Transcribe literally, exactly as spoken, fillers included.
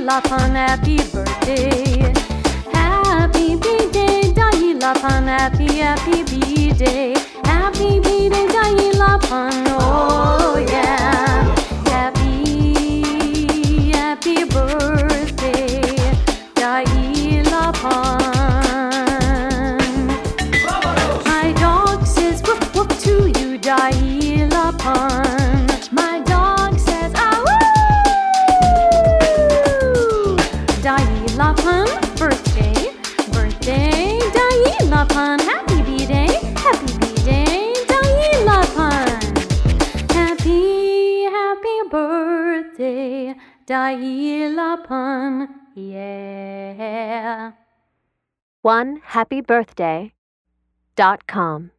Lapan, happy birthday. Happy B-Day, Dai Lapan, happy, happy B-Day. Happy B-Day, Dai Lapan, oh yeah. Happy, happy birthday, Dai Lapan. My dog says woof woof to you, Dai Lapan. My dog says ah woo. Dai Lapan, birthday, birthday, Dai Lapan. Happy B-Day, happy B-Day, Dai Lapan. Happy, happy birthday, Dai Lapan, yeah. one happy birthday dot com